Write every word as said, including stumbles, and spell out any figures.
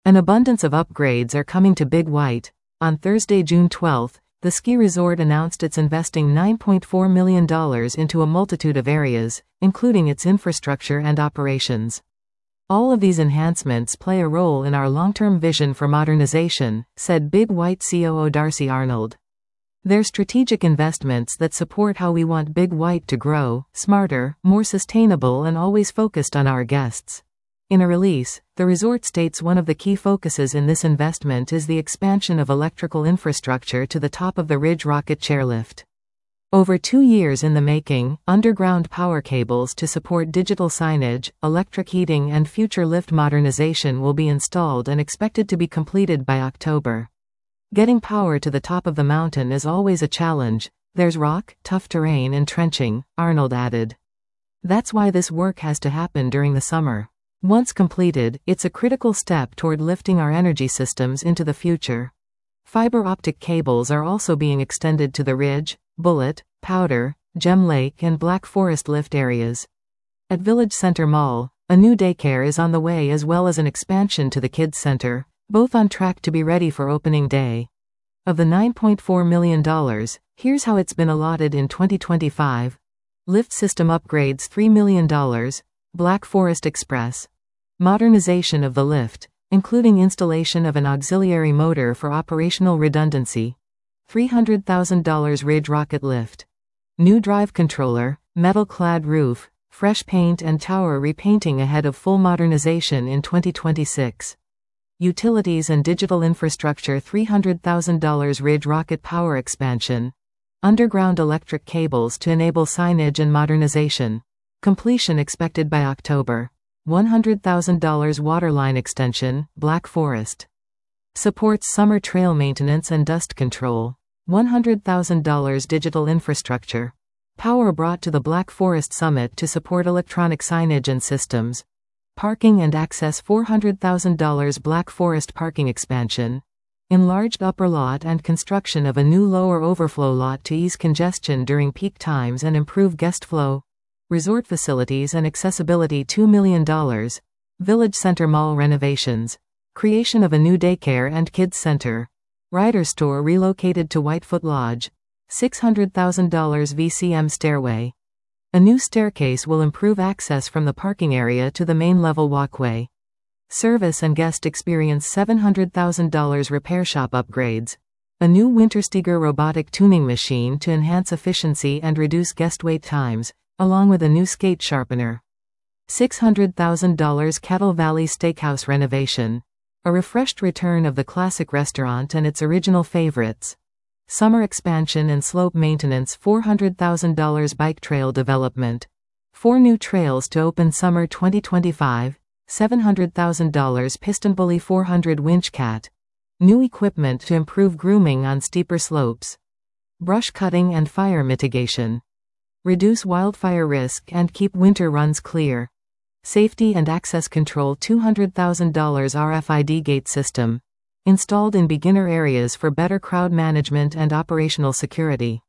An abundance of upgrades are coming to Big White. On Thursday, June twelfth, the ski resort announced it's investing nine point four million dollars into a multitude of areas, including its infrastructure and operations. All of these enhancements play a role in our long-term vision for modernization, said Big White C O O Darcy Arnold. They're strategic investments that support how we want Big White to grow, smarter, more sustainable, and always focused on our guests. In a release, the resort states one of the key focuses in this investment is the expansion of electrical infrastructure to the top of the Ridge Rocket Chairlift. Over two years in the making, underground power cables to support digital signage, electric heating, and future lift modernization will be installed and expected to be completed by October. Getting power to the top of the mountain is always a challenge. There's rock, tough terrain, and trenching, Arnold added. That's why this work has to happen during the summer. Once completed, it's a critical step toward lifting our energy systems into the future. Fiber optic cables are also being extended to the Ridge, Bullet, Powder, Gem Lake, and Black Forest lift areas. At Village Center Mall, a new daycare is on the way, as well as an expansion to the Kids Center, both on track to be ready for opening day. Of the nine point four million dollars, here's how it's been allotted in twenty twenty-five. Lift system upgrades three million dollars. Black Forest Express. Modernization of the lift, including installation of an auxiliary motor for operational redundancy. three hundred thousand dollars Ridge Rocket Lift. New drive controller, metal-clad roof, fresh paint and tower repainting ahead of full modernization in twenty twenty-six. Utilities and digital infrastructure three hundred thousand dollars Ridge Rocket Power Expansion. Underground electric cables to enable signage and modernization. Completion expected by October. one hundred thousand dollars Waterline Extension, Black Forest. Supports summer trail maintenance and dust control. one hundred thousand dollars Digital infrastructure. Power brought to the Black Forest Summit to support electronic signage and systems. Parking and access four hundred thousand dollars Black Forest Parking Expansion. Enlarged upper lot and construction of a new lower overflow lot to ease congestion during peak times and improve guest flow. Resort facilities and accessibility two million dollars. Village Center Mall renovations. Creation of a new daycare and kids center. Rider store relocated to Whitefoot Lodge. six hundred thousand dollars V C M stairway. A new staircase will improve access from the parking area to the main level walkway. Service and guest experience seven hundred thousand dollars repair shop upgrades. A new Wintersteger robotic tuning machine to enhance efficiency and reduce guest wait times, along with a new skate sharpener. six hundred thousand dollars Kettle Valley Steakhouse renovation. A refreshed return of the classic restaurant and its original favorites. Summer expansion and slope maintenance four hundred thousand dollars Bike trail development. Four new trails to open summer twenty twenty-five. seven hundred thousand dollars Piston Bully four hundred Winch Cat. New equipment to improve grooming on steeper slopes. Brush cutting and fire mitigation. Reduce wildfire risk and keep winter runs clear. Safety and access control two hundred thousand dollars R F I D gate system. Installed in beginner areas for better crowd management and operational security.